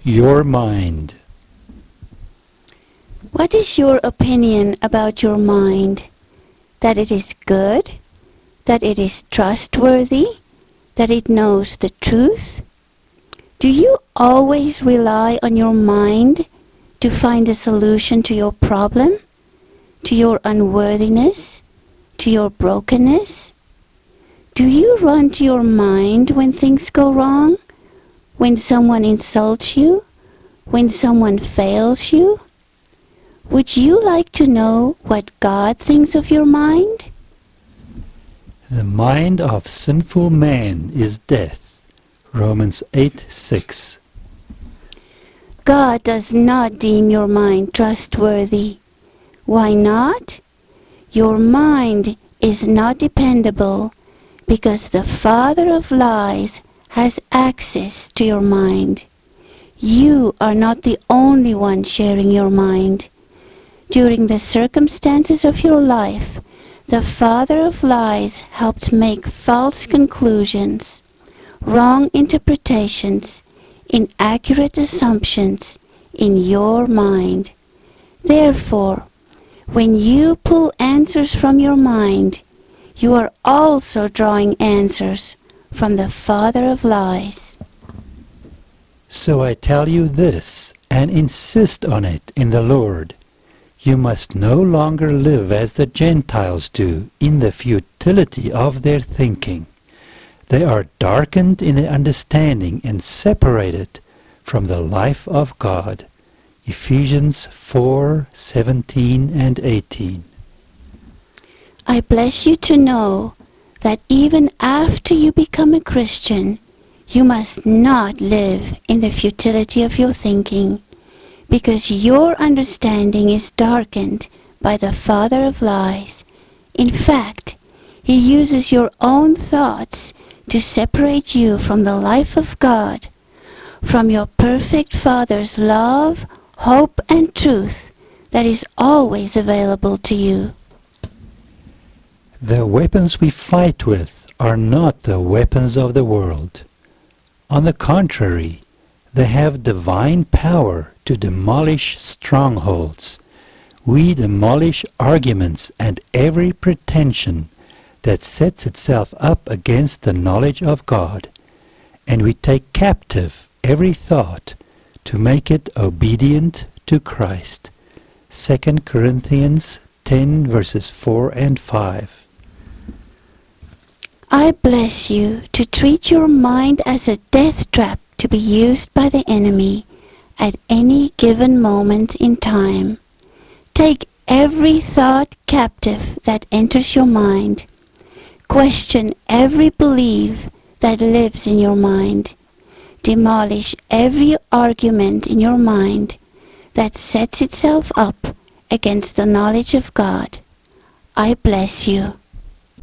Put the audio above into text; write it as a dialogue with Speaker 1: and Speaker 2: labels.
Speaker 1: Your mind.
Speaker 2: What is your opinion about your mind? That it is good? That it is trustworthy? That it knows the truth? Do you always rely on your mind to find a solution to your problem? To your unworthiness? To your brokenness? Do you run to your mind when things go wrong? When someone insults you? When someone fails you? Would you like to know what God thinks of your mind?
Speaker 1: The mind of sinful man is death. Romans 8:6.
Speaker 2: God does not deem your mind trustworthy. Why not? Your mind is not dependable because the father of lies has access to your mind. You are not the only one sharing your mind. During the circumstances of your life, the father of lies helped make false conclusions, wrong interpretations, inaccurate assumptions in your mind. Therefore, when you pull answers from your mind, you are also drawing answers from the father of lies.
Speaker 1: So I tell you this, and insist on it in the Lord. You must no longer live as the Gentiles do, in the futility of their thinking. They are darkened in their understanding and separated from the life of God. Ephesians 4:17 and 18.
Speaker 2: I bless you to know that even after you become a Christian, you must not live in the futility of your thinking, because your understanding is darkened by the father of lies. In fact, he uses your own thoughts to separate you from the life of God, from your perfect Father's love, hope, and truth that is always available to you.
Speaker 1: The weapons we fight with are not the weapons of the world. On the contrary, they have divine power to demolish strongholds. We demolish arguments and every pretension that sets itself up against the knowledge of God, and we take captive every thought to make it obedient to Christ. 2 Corinthians 10 verses 4 and 5.
Speaker 2: I bless you to treat your mind as a death trap to be used by the enemy at any given moment in time. Take every thought captive that enters your mind. Question every belief that lives in your mind. Demolish every argument in your mind that sets itself up against the knowledge of God. I bless you.